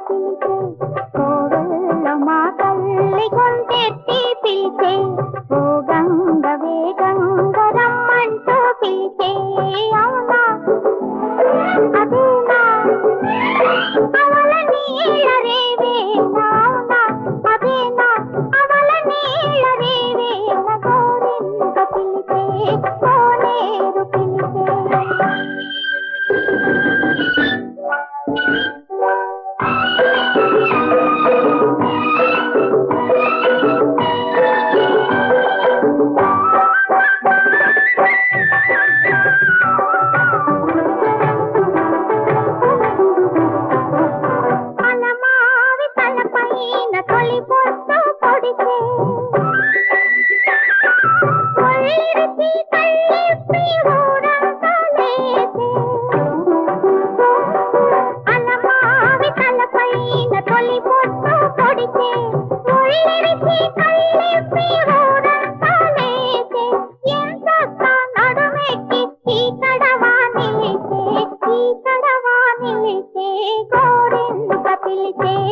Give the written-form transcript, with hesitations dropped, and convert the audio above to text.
పిలిచే కోవెల్లో మా తల్లి గొంతెత్తి పిలిచే ఓ గంగ వేగంగ రమ్మంటూ పిలిచే అవునా అదేనా అవల నీళ్ళ రేవేనా అవునా అదేనా అవల నీళ్ళ రేవేన గోరింక పిలిచే కోనేరు పిలిచే అలమావి తలపైన తొలి పొట్టు పొడిచే ఒళ్ళిరిచి కళ్ళిప్పి ఊరంతా లేచే అలమావి తలపైన తొలి పొట్టు పొడిచే ఒళ్ళిరిచి కళ్ళిప్పి ఊరంతా లేచే ఎంతక్క నడుమెక్కి చీకడవా నిలిచే గోరింక పిలిచే